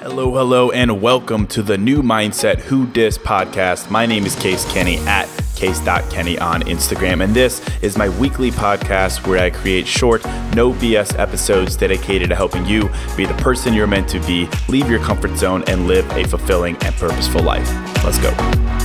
Hello, and welcome to the New Mindset Who Dis podcast. My name is Case Kenny at case.kenny on Instagram, and this is my weekly podcast where I create short, no BS episodes dedicated to helping you be the person you're meant to be, leave your comfort zone, and live a fulfilling and purposeful life. Let's go.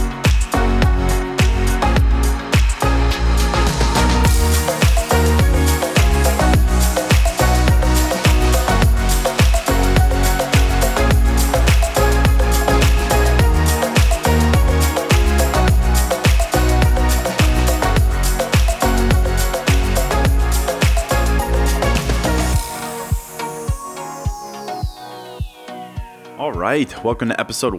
All right, welcome to episode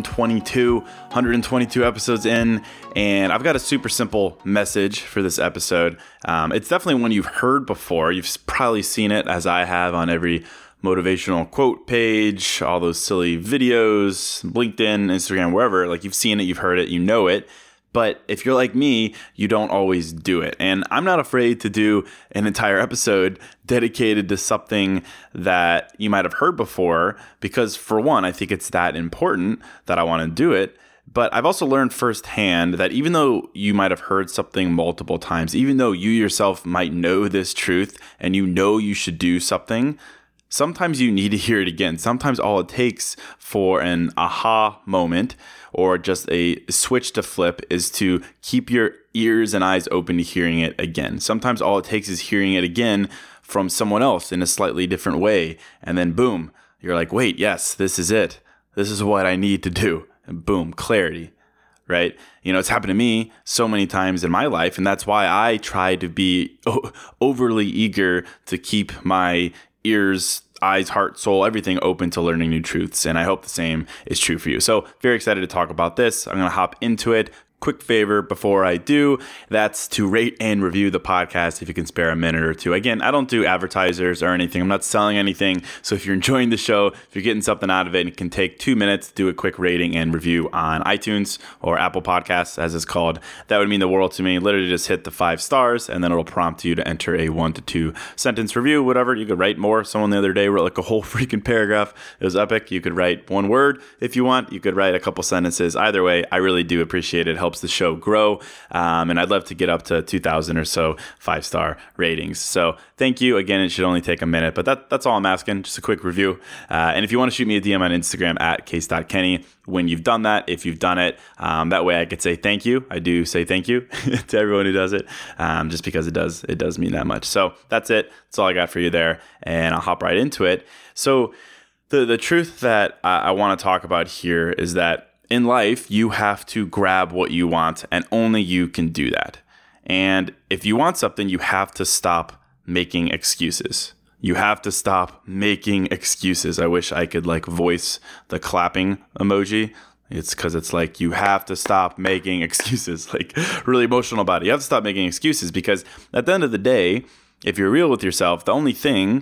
122 episodes in, and I've got a super simple message for this episode. It's definitely one you've heard before. You've probably seen it, as I have, on every motivational quote page, all those silly videos, LinkedIn, Instagram, wherever. Like, you've seen it, you've heard it, you know it. But if you're like me, you don't always do it. And I'm not afraid to do an entire episode dedicated to something that you might have heard before, because for one, I think it's that important that I want to do it. But I've also learned firsthand that even though you might have heard something multiple times, even though you yourself might know this truth and you know you should do something, sometimes you need to hear it again. Sometimes all it takes for an aha moment or just a switch to flip is to keep your ears and eyes open to hearing it again. Sometimes all it takes is hearing it again from someone else in a slightly different way. And then boom, you're like, wait, yes, this is it. This is what I need to do. And boom, clarity, right? You know, it's happened to me so many times in my life. And that's why I try to be overly eager to keep my ears, eyes, heart, soul, everything open to learning new truths. And I hope the same is true for you. So very excited to talk about this. I'm going to hop into it. Quick favor before I do, that's to rate and review the podcast if you can spare a minute or two. Again, I don't do advertisers or anything. I'm not selling anything. So if you're enjoying the show, if you're getting something out of it, it can take 2 minutes to do a quick rating and review on iTunes or Apple Podcasts, as it's called. That would mean the world to me. Literally just hit the 5 stars, and then it'll prompt you to enter a 1 to 2 sentence review, whatever. You could write more. Someone the other day wrote like a whole freaking paragraph. It was epic. You could write 1 word if you want. You could write a couple sentences. Either way, I really do appreciate it. It helps the show grow, and I'd love to get up to 2,000 or so 5-star ratings. So thank you. Again, it should only take a minute, but that's all I'm asking, just a quick review. And if you want to shoot me a DM on Instagram at case.kenny when you've done that, if you've done it, that way I could say thank you. I do say thank you to everyone who does it, just because it does mean that much. So that's it. That's all I got for you there, and I'll hop right into it. So the truth that I want to talk about here is that in life, you have to grab what you want, and only you can do that. And if you want something, you have to stop making excuses. You have to stop making excuses. I wish I could voice the clapping emoji. It's because it's like, you have to stop making excuses, really emotional about it. You have to stop making excuses, because at the end of the day, if you're real with yourself, the only things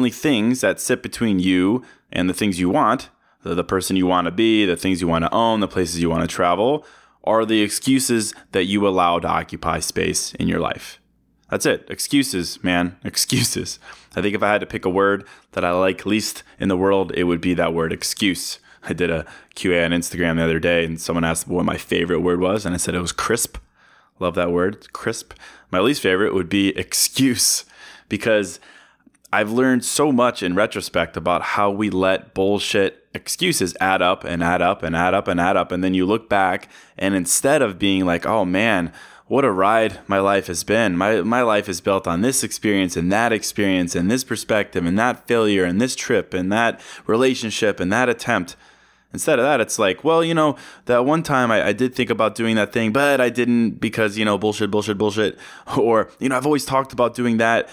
that sit between you and the things you want, the person you want to be, the things you want to own, the places you want to travel, are the excuses that you allow to occupy space in your life. That's it. Excuses, man. Excuses. I think if I had to pick a word that I like least in the world, it would be that word, excuse. I did a QA on Instagram the other day, and someone asked what my favorite word was, and I said it was crisp. Love that word, crisp. My least favorite would be excuse, because I've learned so much in retrospect about how we let bullshit excuses add up and add up and add up and add up. And then you look back, and instead of being like, oh man, what a ride my life has been. My life is built on this experience and this perspective and that failure and this trip and that relationship and that attempt. Instead of that, it's like, well, that one time I did think about doing that thing, but I didn't because, bullshit. Or, I've always talked about doing that,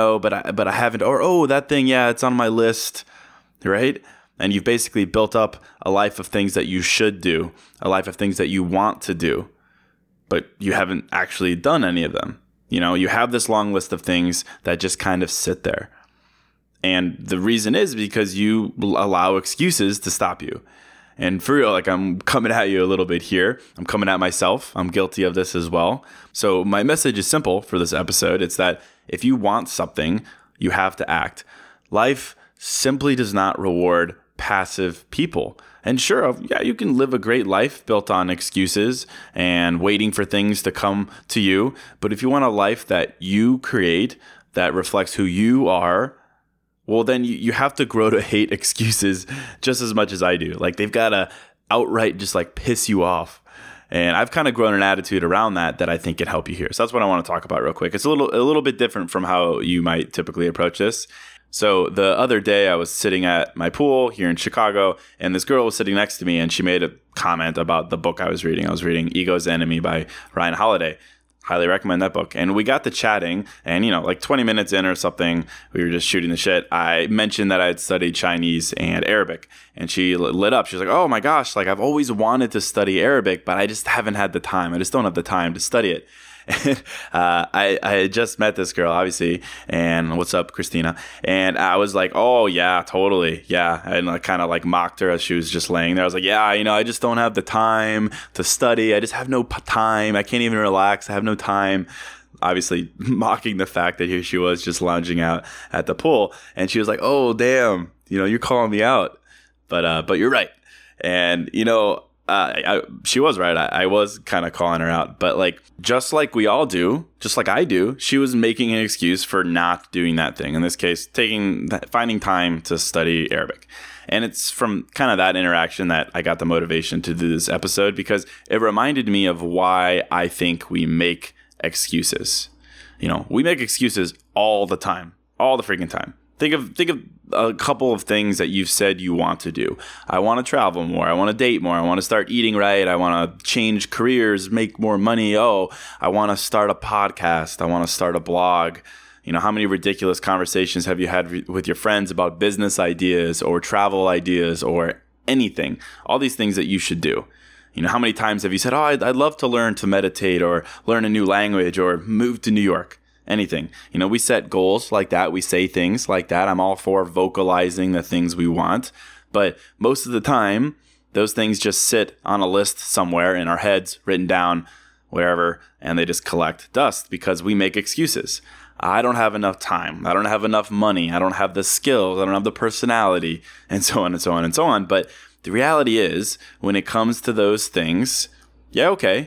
but I haven't. Or, oh, that thing, yeah, it's on my list, right? And you've basically built up a life of things that you should do, a life of things that you want to do, but you haven't actually done any of them. You have this long list of things that just kind of sit there. And the reason is because you allow excuses to stop you. And for real, I'm coming at you a little bit here. I'm coming at myself. I'm guilty of this as well. So my message is simple for this episode. It's that if you want something, you have to act. Life simply does not reward passive people. And sure, yeah, you can live a great life built on excuses and waiting for things to come to you. But if you want a life that you create, that reflects who you are, well, then you have to grow to hate excuses just as much as I do. Like, they've got to outright just like piss you off. And I've kind of grown an attitude around that I think can help you here. So that's what I want to talk about real quick. It's a little bit different from how you might typically approach this. So the other day I was sitting at my pool here in Chicago, and this girl was sitting next to me, and she made a comment about the book I was reading. I was reading Ego's Enemy by Ryan Holiday. Highly recommend that book. And we got to chatting, and like 20 minutes in or something, we were just shooting the shit. I mentioned that I had studied Chinese and Arabic, and she lit up. She was like, "Oh my gosh, like I've always wanted to study Arabic, but I just haven't had the time. I just don't have the time to study it." And I had just met this girl, obviously, and what's up, Christina? And I was like, "Oh yeah, totally, yeah." And I kind of like mocked her as she was just laying there. I was like, "Yeah, I just don't have the time to study. I just have no time. I can't even relax. I have no time." Obviously, mocking the fact that here she was just lounging out at the pool, and she was like, "Oh damn, you're calling me out, but you're right." And she was right. I was kind of calling her out, but like, just like we all do, just like I do, she was making an excuse for not doing that thing. In this case, finding time to study Arabic. And it's from kind of that interaction that I got the motivation to do this episode, because it reminded me of why I think we make excuses. We make excuses all the time, all the freaking time. Think of a couple of things that you've said you want to do. I want to travel more. I want to date more. I want to start eating right. I want to change careers, make more money. Oh, I want to start a podcast. I want to start a blog. How many ridiculous conversations have you had with your friends about business ideas or travel ideas or anything? All these things that you should do. How many times have you said, "Oh, I'd love to learn to meditate or learn a new language or move to New York"? Anything. We set goals like that. We say things like that. I'm all for vocalizing the things we want. But most of the time, those things just sit on a list somewhere in our heads, written down, wherever, and they just collect dust because we make excuses. I don't have enough time. I don't have enough money. I don't have the skills. I don't have the personality, and so on and so on and so on. But the reality is, when it comes to those things, yeah, okay.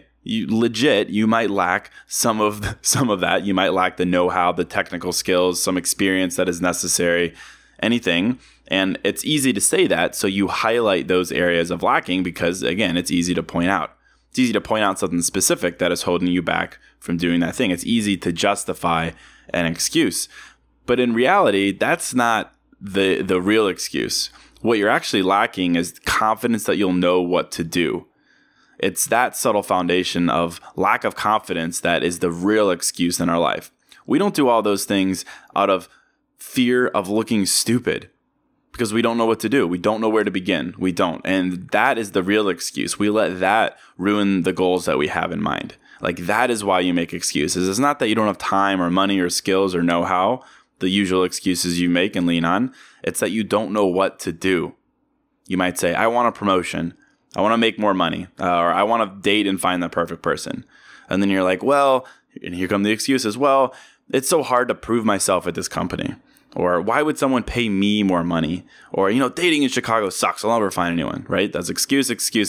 You might lack some of that. You might lack the know-how, the technical skills, some experience that is necessary, anything. And it's easy to say that, so you highlight those areas of lacking because, again, it's easy to point out. It's easy to point out something specific that is holding you back from doing that thing. It's easy to justify an excuse. But in reality, that's not the real excuse. What you're actually lacking is confidence that you'll know what to do. It's that subtle foundation of lack of confidence that is the real excuse in our life. We don't do all those things out of fear of looking stupid because we don't know what to do. We don't know where to begin. We don't. And that is the real excuse. We let that ruin the goals that we have in mind. Like, that is why you make excuses. It's not that you don't have time or money or skills or know-how, the usual excuses you make and lean on. It's that you don't know what to do. You might say, "I want a promotion. I want to make more money," or "I want to date and find the perfect person." And then you're like, "Well," and here come the excuses. "Well, it's so hard to prove myself at this company." Or, "Why would someone pay me more money?" Or, "Dating in Chicago sucks. I'll never find anyone," right? That's excuse.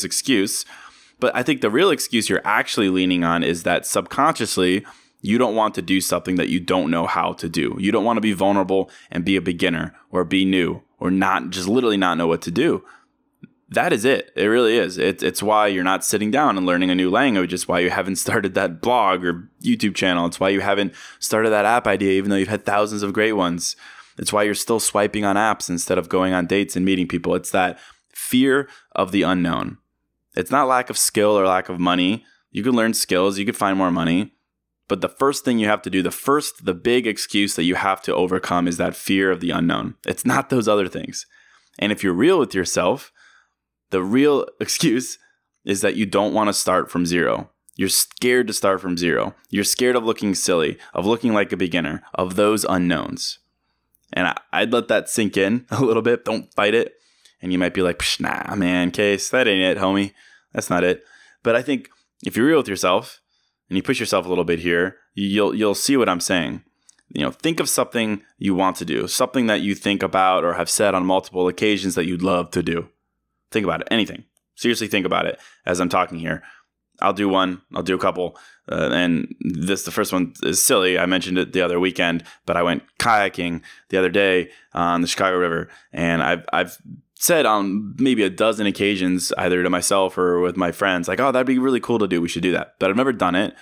But I think the real excuse you're actually leaning on is that subconsciously, you don't want to do something that you don't know how to do. You don't want to be vulnerable and be a beginner or be new or literally not know what to do. That is it. It really is. It's why you're not sitting down and learning a new language. It's why you haven't started that blog or YouTube channel. It's why you haven't started that app idea, even though you've had thousands of great ones. It's why you're still swiping on apps instead of going on dates and meeting people. It's that fear of the unknown. It's not lack of skill or lack of money. You can learn skills. You can find more money. But the first thing you have to do, the big excuse that you have to overcome is that fear of the unknown. It's not those other things. And if you're real with yourself, the real excuse is that you don't want to start from zero. You're scared to start from zero. You're scared of looking silly, of looking like a beginner, of those unknowns. And I'd let that sink in a little bit. Don't fight it. And you might be like, "Nah, man, Case, that ain't it, homie. That's not it." But I think if you're real with yourself and you push yourself a little bit here, you'll see what I'm saying. think of something you want to do, something that you think about or have said on multiple occasions that you'd love to do. Think about it. Anything. Seriously, think about it as I'm talking here. I'll do one. I'll do a couple. And the first one is silly. I mentioned it the other weekend, but I went kayaking the other day on the Chicago River. And I've said on maybe a dozen occasions, either to myself or with my friends, like, oh, that'd be really cool to do. We should do that. But I've never done it.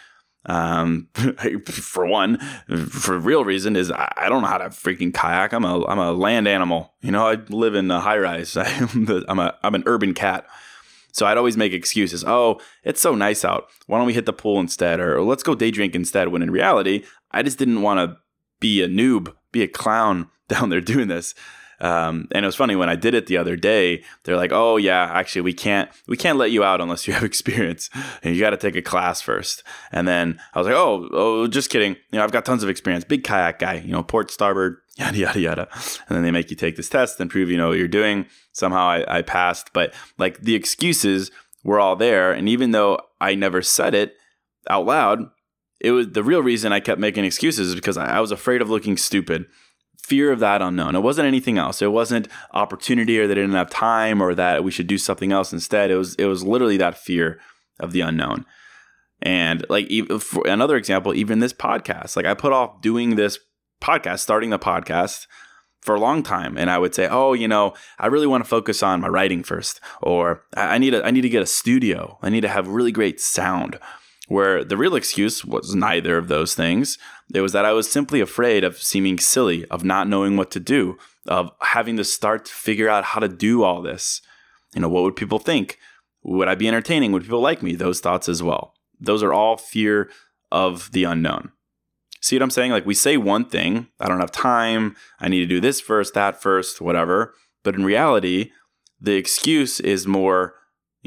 For one, for real reason is I don't know how to freaking kayak. I'm a land animal. I live in a high rise. I'm an urban cat. So I'd always make excuses. Oh, it's so nice out. Why don't we hit the pool instead? Or let's go day drink instead. When in reality, I just didn't want to be a noob, be a clown down there doing this. And it was funny when I did it the other day, they're like, oh yeah, actually we can't let you out unless you have experience and you got to take a class first. And then I was like, oh, just kidding. I've got tons of experience, big kayak guy, port, starboard, yada, yada, yada. And then they make you take this test and prove, what you're doing. Somehow I passed, but like the excuses were all there. And even though I never said it out loud, it was the real reason I kept making excuses is because I was afraid of looking stupid. Fear of that unknown. It wasn't anything else. It wasn't opportunity or they didn't have time or that we should do something else instead. It was literally that fear of the unknown. And like for another example, even this podcast, like I put off doing this podcast, starting the podcast for a long time. And I would say, oh, I really want to focus on my writing first, or I need to get a studio. I need to have really great sound. Where the real excuse was neither of those things. It was that I was simply afraid of seeming silly, of not knowing what to do, of having to start to figure out how to do all this. What would people think? Would I be entertaining? Would people like me? Those thoughts as well. Those are all fear of the unknown. See what I'm saying? Like we say one thing, I don't have time, I need to do this first, that first, whatever. But in reality, the excuse is more,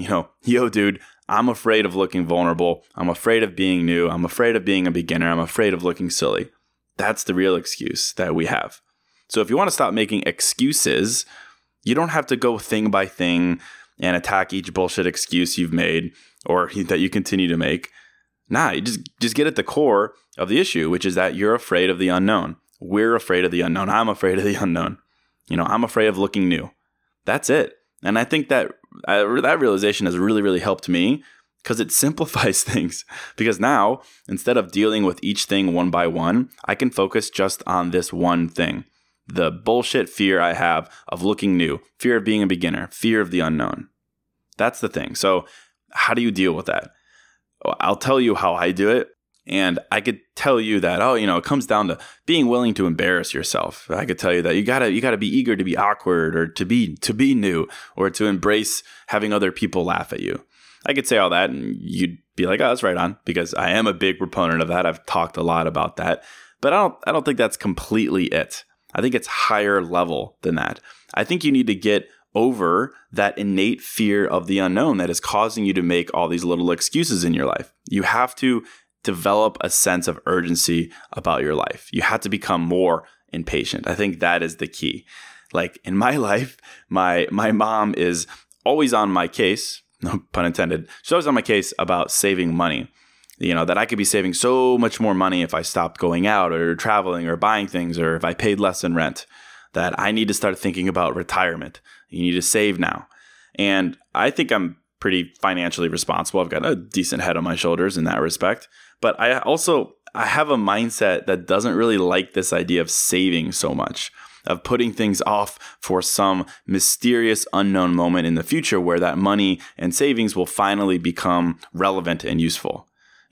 yo, dude, I'm afraid of looking vulnerable. I'm afraid of being new. I'm afraid of being a beginner. I'm afraid of looking silly. That's the real excuse that we have. So if you want to stop making excuses, you don't have to go thing by thing and attack each bullshit excuse you've made or that you continue to make. Nah, you just get at the core of the issue, which is that you're afraid of the unknown. We're afraid of the unknown. I'm afraid of the unknown. I'm afraid of looking new. That's it. And I think that realization has really, really helped me because it simplifies things. Because now, instead of dealing with each thing one by one, I can focus just on this one thing. The bullshit fear I have of looking new, fear of being a beginner, fear of the unknown. That's the thing. So how do you deal with that? I'll tell you how I do it. And I could tell you that, it comes down to being willing to embarrass yourself. I could tell you that you gotta be eager to be awkward or to be new or to embrace having other people laugh at you. I could say all that and you'd be like, oh, that's right on, because I am a big proponent of that. I've talked a lot about that, but I don't think that's completely it. I think it's higher level than that. I think you need to get over that innate fear of the unknown that is causing you to make all these little excuses in your life. You have to develop a sense of urgency about your life. You have to become more impatient. I think that is the key. Like in my life, my mom is always on my case, no pun intended. She's always on my case about saving money. That I could be saving so much more money if I stopped going out or traveling or buying things or if I paid less in rent, that I need to start thinking about retirement. You need to save now. And I think I'm pretty financially responsible. I've got a decent head on my shoulders in that respect. But I have a mindset that doesn't really like this idea of saving so much, of putting things off for some mysterious unknown moment in the future where that money and savings will finally become relevant and useful.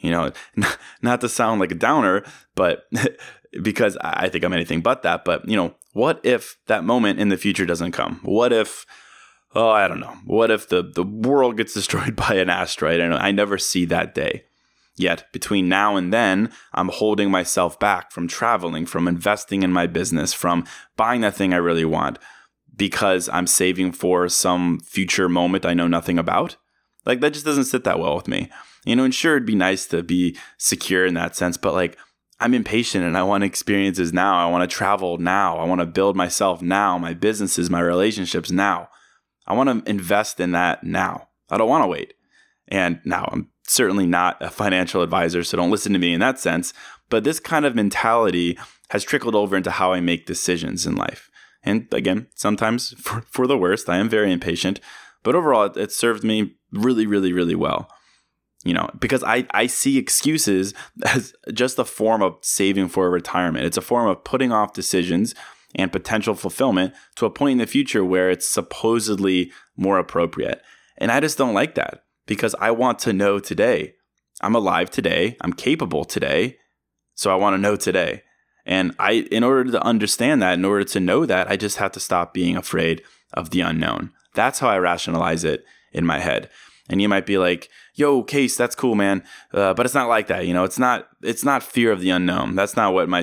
Not to sound like a downer, but because I think I'm anything but that. But, what if that moment in the future doesn't come? What if, I don't know. What if the world gets destroyed by an asteroid and I never see that day? Yet between now and then, I'm holding myself back from traveling, from investing in my business, from buying that thing I really want because I'm saving for some future moment I know nothing about. Like that just doesn't sit that well with me. And sure, it'd be nice to be secure in that sense, but like I'm impatient and I want experiences now. I want to travel now. I want to build myself now, my businesses, my relationships now. I want to invest in that now. I don't want to wait. And now I'm certainly not a financial advisor, so don't listen to me in that sense. But this kind of mentality has trickled over into how I make decisions in life. And again, sometimes for the worst. I am very impatient, but overall it served me really, really, really well. Because I see excuses as just a form of saving for retirement. It's a form of putting off decisions and potential fulfillment to a point in the future where it's supposedly more appropriate. And I just don't like that, because I want to know today. I'm alive today. I'm capable today. So I want to know today. And in order to understand that, in order to know that, I just have to stop being afraid of the unknown. That's how I rationalize it in my head. And you might be like, yo, Case, that's cool, man. But it's not like that. It's not fear of the unknown. That's not what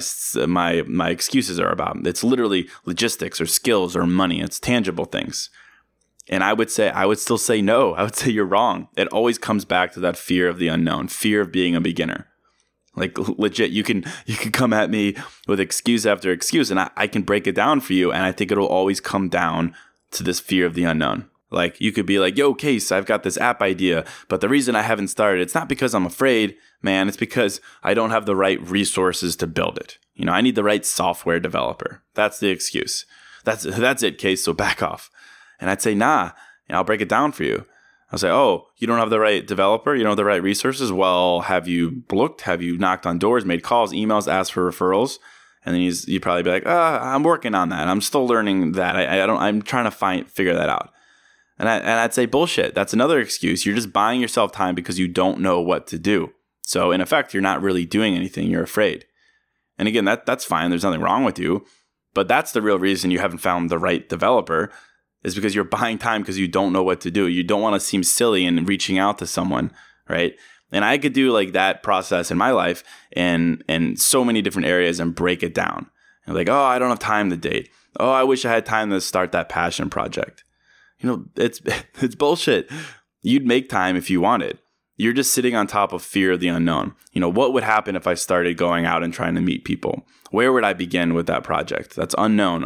my excuses are about. It's literally logistics or skills or money. It's tangible things. And I would still say no. I would say you're wrong. It always comes back to that fear of the unknown, fear of being a beginner. Like legit, you can come at me with excuse after excuse, and I can break it down for you. And I think it'll always come down to this fear of the unknown. Like you could be like, yo, Case, I've got this app idea, but the reason I haven't started, it's not because I'm afraid, man. It's because I don't have the right resources to build it. I need the right software developer. That's the excuse. That's it, Case. So back off. And I'd say, nah, I'll break it down for you. I'll say, oh, you don't have the right developer? You don't have the right resources? Well, have you looked? Have you knocked on doors, made calls, emails, asked for referrals? And then you'd probably be like, I'm working on that. I'm still learning that. I'm trying to figure that out. And I'd say, bullshit. That's another excuse. You're just buying yourself time because you don't know what to do. So in effect, you're not really doing anything. You're afraid. And again, that's fine. There's nothing wrong with you. But that's the real reason you haven't found the right developer, is because you're buying time because you don't know what to do. You don't want to seem silly in reaching out to someone, right? And I could do like that process in my life in so many different areas and break it down. And like, oh, I don't have time to date. Oh, I wish I had time to start that passion project. It's bullshit. You'd make time if you wanted. You're just sitting on top of fear of the unknown. What would happen if I started going out and trying to meet people? Where would I begin with that project? That's unknown.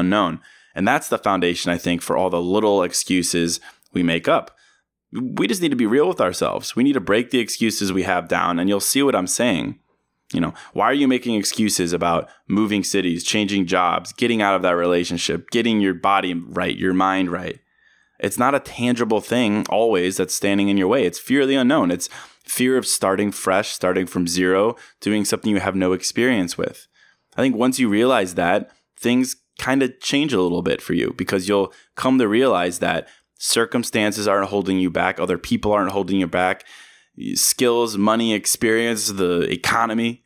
And that's the foundation, I think, for all the little excuses we make up. We just need to be real with ourselves. We need to break the excuses we have down, and you'll see what I'm saying. Why are you making excuses about moving cities, changing jobs, getting out of that relationship, getting your body right, your mind right? It's not a tangible thing always that's standing in your way. It's fear of the unknown. It's fear of starting fresh, starting from zero, doing something you have no experience with. I think once you realize that, things kind of change a little bit for you, because you'll come to realize that circumstances aren't holding you back. Other people aren't holding you back. Skills, money, experience, the economy,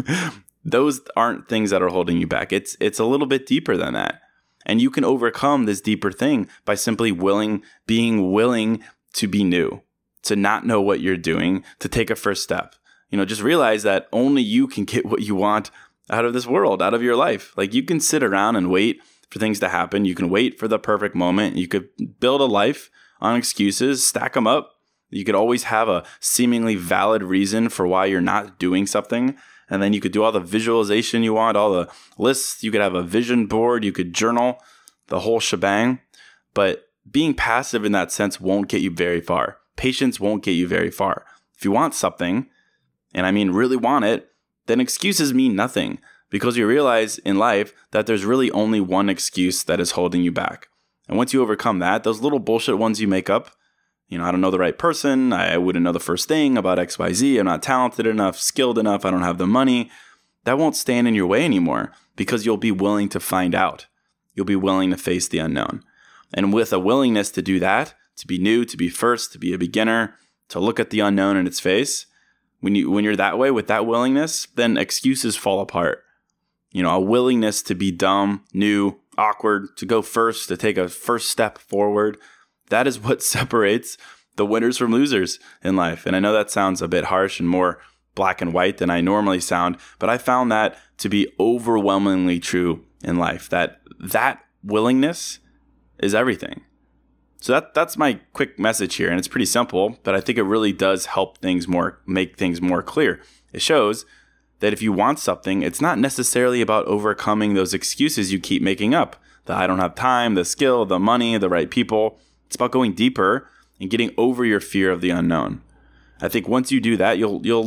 those aren't things that are holding you back. It's a little bit deeper than that. And you can overcome this deeper thing by simply being willing to be new, to not know what you're doing, to take a first step. Just realize that only you can get what you want out of this world, out of your life. Like, you can sit around and wait for things to happen. You can wait for the perfect moment. You could build a life on excuses, stack them up. You could always have a seemingly valid reason for why you're not doing something. And then you could do all the visualization you want, all the lists. You could have a vision board. You could journal, the whole shebang. But being passive in that sense won't get you very far. Patience won't get you very far. If you want something, and I mean really want it, then excuses mean nothing, because you realize in life that there's really only one excuse that is holding you back. And once you overcome that, those little bullshit ones you make up, I don't know the right person. I wouldn't know the first thing about XYZ. I'm not talented enough, skilled enough. I don't have the money. That won't stand in your way anymore, because you'll be willing to find out. You'll be willing to face the unknown. And with a willingness to do that, to be new, to be first, to be a beginner, to look at the unknown in its face, when you're that way, with that willingness, then excuses fall apart. A willingness to be dumb, new, awkward, to go first, to take a first step forward. That is what separates the winners from losers in life. And I know that sounds a bit harsh and more black and white than I normally sound, but I found that to be overwhelmingly true in life, that willingness is everything. So that's my quick message here. And it's pretty simple, but I think it really does help make things more clear. It shows that if you want something, it's not necessarily about overcoming those excuses you keep making up. The I don't have time, the skill, the money, the right people. It's about going deeper and getting over your fear of the unknown. I think once you do that, you'll live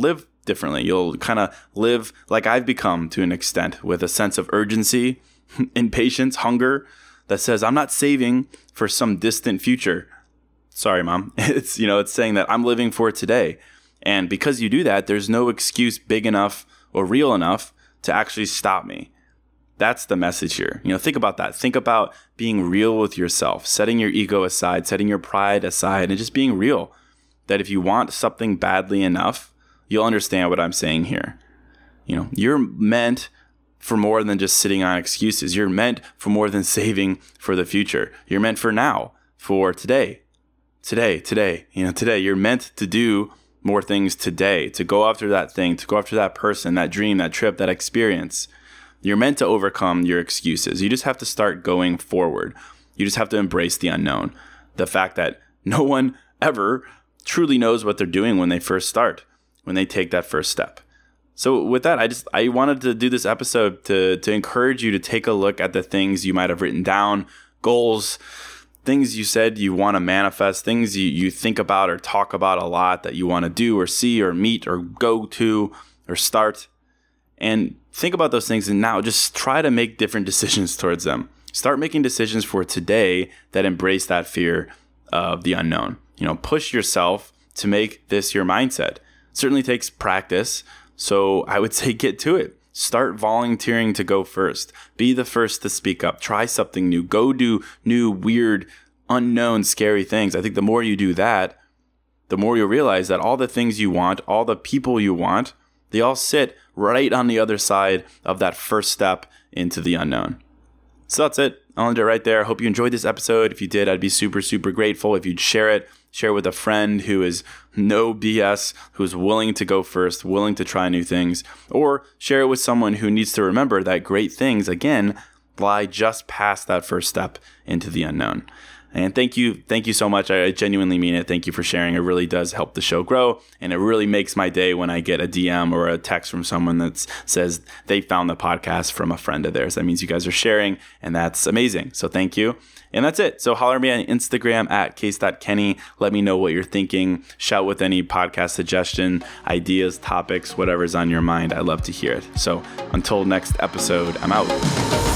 differently. You'll kind of live like I've become to an extent, with a sense of urgency, impatience, hunger that says, I'm not saving for some distant future. Sorry, Mom. It's saying that I'm living for today. And because you do that, there's no excuse big enough or real enough to actually stop me. That's the message here. Think about that. Think about being real with yourself, setting your ego aside, setting your pride aside, and just being real. That if you want something badly enough, you'll understand what I'm saying here. You're meant for more than just sitting on excuses. You're meant for more than saving for the future. You're meant for now, for today. Today. Today. You're meant to do more things today, to go after that thing, to go after that person, that dream, that trip, that experience. You're meant to overcome your excuses. You just have to start going forward. You just have to embrace the unknown. The fact that no one ever truly knows what they're doing when they first start, when they take that first step. So with that, I wanted to do this episode to encourage you to take a look at the things you might have written down, goals, things you said you want to manifest, things you think about or talk about a lot that you want to do or see or meet or go to or start. And think about those things, and now just try to make different decisions towards them. Start making decisions for today that embrace that fear of the unknown. Push yourself to make this your mindset. It certainly takes practice. So I would say get to it. Start volunteering to go first. Be the first to speak up. Try something new. Go do new, weird, unknown, scary things. I think the more you do that, the more you'll realize that all the things you want, all the people you want, they all sit right on the other side of that first step into the unknown. So that's it. I'll end it right there. I hope you enjoyed this episode. If you did, I'd be super, super grateful if you'd share it. Share with a friend who is no BS, who's willing to go first, willing to try new things, or share it with someone who needs to remember that great things, again, lie just past that first step into the unknown. And thank you so much. I genuinely mean it. Thank you for sharing. It really does help the show grow, and it really makes my day when I get a DM or a text from someone that says they found the podcast from a friend of theirs. That means you guys are sharing, and that's amazing. So thank you. And that's it. So holler at me on Instagram at case.kenny. Let me know what you're thinking. Shout with any podcast suggestion, ideas, topics, whatever's on your mind. I'd love to hear it. So until next episode, I'm out.